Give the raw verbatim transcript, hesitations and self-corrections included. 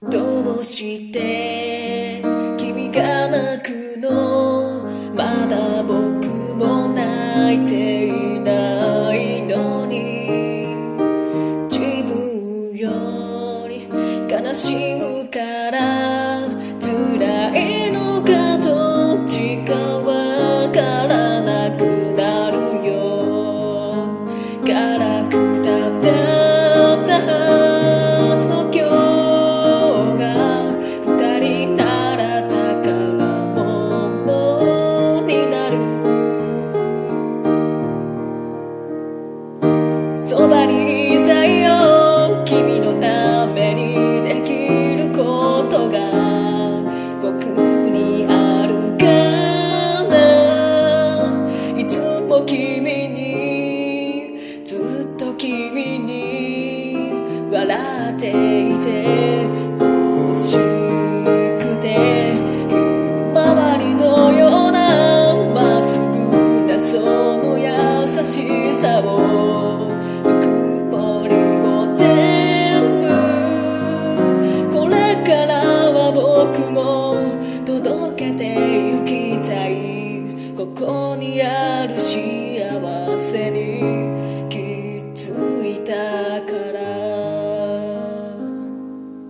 どうして君が泣くの？まだ僕も泣いていないのに、自分より悲しむから辛いのかどっちかわからなくなるよ。辛くたったはずの今日が二人なら宝物になる。そばにいたいよ、君のためにできることが僕にあるかな。いつも君に、ずっと君に笑っていて欲しくて、ひまわりのようなまっすぐなその優しさを、ぬくもりを全部これからは僕も届けてゆきたい。ここにあるし